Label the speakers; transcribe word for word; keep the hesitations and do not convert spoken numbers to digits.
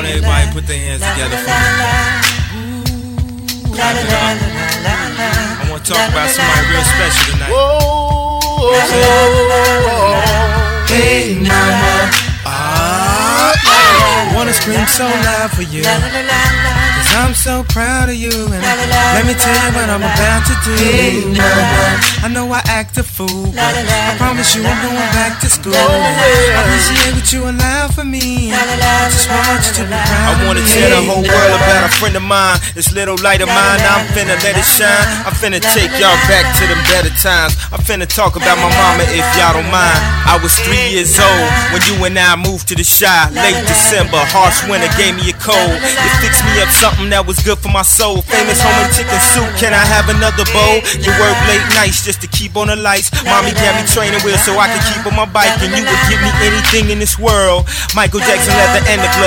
Speaker 1: want everybody to put their hands together for me. Clap it up. I want to talk about somebody real special tonight. Hey mama, ah, I wanna scream so loud for you, cause I'm so proud of you. And let me tell you what I'm about to do. Hey mama, I know I act a fool, but I promise you I'm going back to school. I appreciate what you allow for me. I just want you to be proud. I wanna tell the whole world about a friend of mine. This little light of mine, I'm finna let it shine. I'm finna take y'all back to them better times. I'm finna talk about my mama if y'all don't mind. I was three years old when you and I moved to the Shy. Late December, harsh winter gave me a cold. You fixed me up something that was good for my soul. Famous home and chicken soup, can I have another bowl? You work late nights just to keep on the lights. Mommy gave me training wheels so I could keep on my bike. And you would give me anything in this world. Michael Jackson leather and the